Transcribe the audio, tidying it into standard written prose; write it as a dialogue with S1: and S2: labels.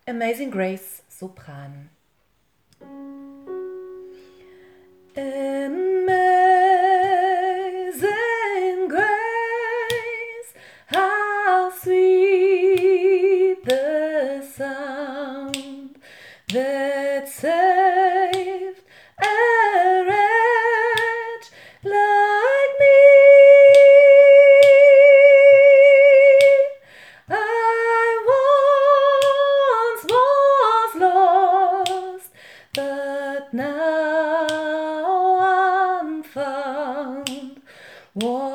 S1: Amazing Grace Sopran. Amazing grace, how sweet the sound that saved a wretch like me. I once was lost, but now I'm found.